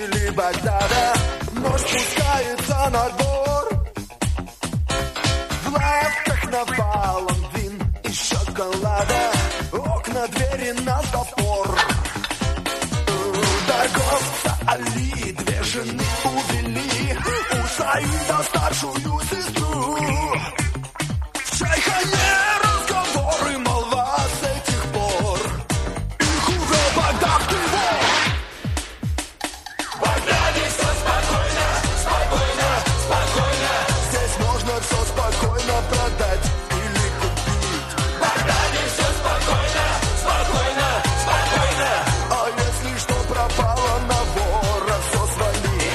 жители Багдада. Ночь спускается на двор, в лавках навалом вин и шоколада, окна, двери на запор. Торговца Али две жены увели, у Саида старшую сестру. В чайхане разговоры, молва с этих пор. Их уже багдадский вор. В Багдаде все спокойно, спокойно, спокойно. Здесь можно все спокойно продать или купить. В Багдаде все спокойно, спокойно, спокойно. А если что пропало на вора, все свали.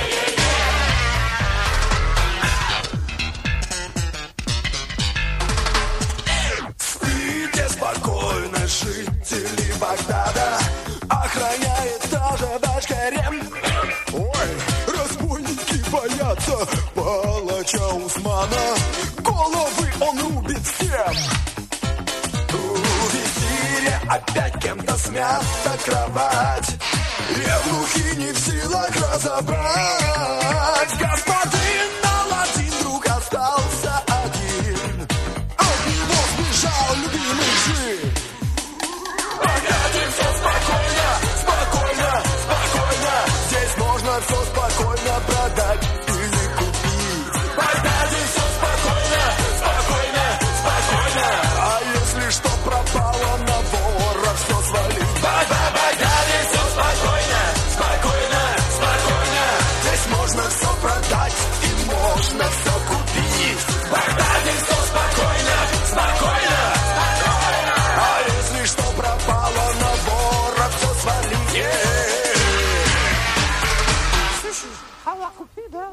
Спите спокойно, жители Багдада, охраняет даже ваш гарем. Ой, разбойники боятся палача Усмана, головы он рубит всем. У визиря опять кем-то смята кровать, евнухи не в силах разобрать. Господин Аладдин вдруг остался один, от него сбежал любимый джин. В Багдаде все спокойно, спокойно, спокойно. Здесь можно все спокойно продать или купить. В Багдаде все спокойно, спокойно, спокойно. А если что пропало на вора, все свалить. В Багдаде все спокойно, спокойно, спокойно. Здесь можно все продать и можно все купить. В Багдаде все спокойно, спокойно, спокойно. А если что пропало на вора, все свалить. Слушай, хава купи, да?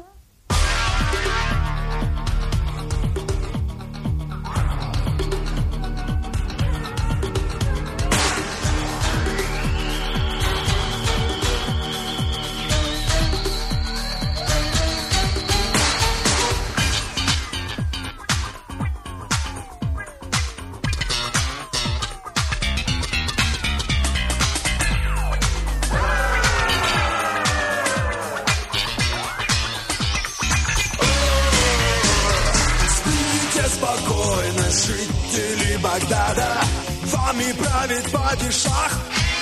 Спите спокойно, жители Багдада, вами правит падишах.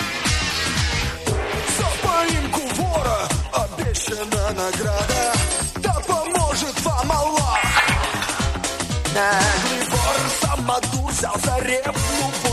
За поимку вора обещана награда, да поможет вам Аллах. Наглый вор Самодур взял за репну